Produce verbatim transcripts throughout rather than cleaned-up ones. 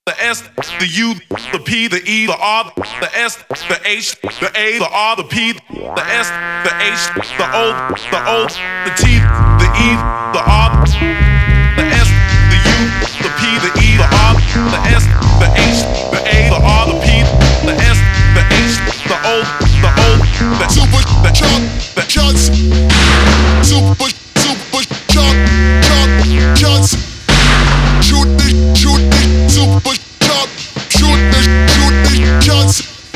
the S, the U, the P, the E, the R, the S, the H, the A, the R, the P, the S, the H, the O, the O, the T, the E, the R, the S, the U, the P, the E, the R, the S, the H, the A, the R, the P, the S, the H, the O, the O, the super, the chunk, the chunks, super, super chunk, chunk, chunks. Shoot this, shoot this, super chop. Shoot this, shoot this, shots.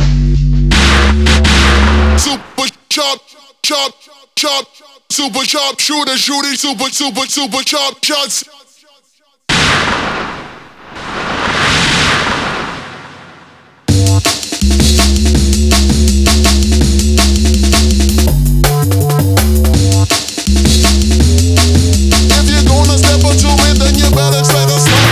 Super chop, chop, chop. Super chop, shoot it, shoot it, super, super, super chop, shots. If you're gonna step up to it, then you better say the slap.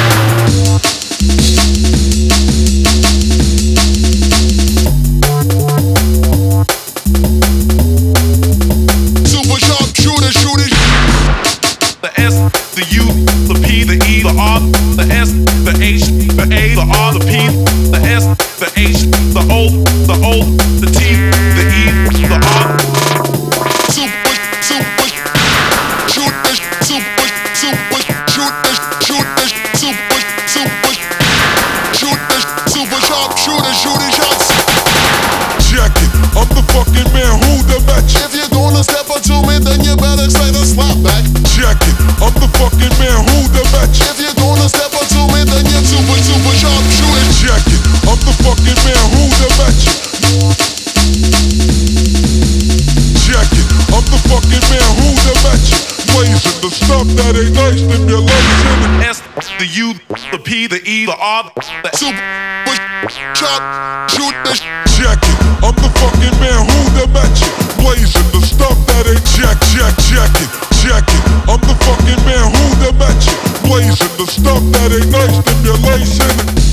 Super sharp, shoot it, shoot it. The S, the U, the P, the E, the R, the S, the H, the A, the R, the P, the S, the H, the O, the O, the T, the E, the R. Super, super, shoot this, super, super, shoot this, shoot this, super, super, shoot this, super sharp, shoot it, shoot it, shots. Check it, I'm the fucking man who the match. If you're gonna step up to me, then you better say the slap back. Check it, I'm the fucking man who the match. If you're gonna step up to me, then you're super, super sharp, shoot it. Check it, I'm the fucking man who the match. Check it, I'm the fucking man who the match. Blazing the stuff that ain't nice, stimulation. The S, the U, the P, the E, the R, the super sharp, shoot this. Check it, I'm the fucking man who the match. Blazing the stuff that ain't check, check, check it, check it. I'm the fucking man who the match. Blazing the stuff that ain't nice, stimulation.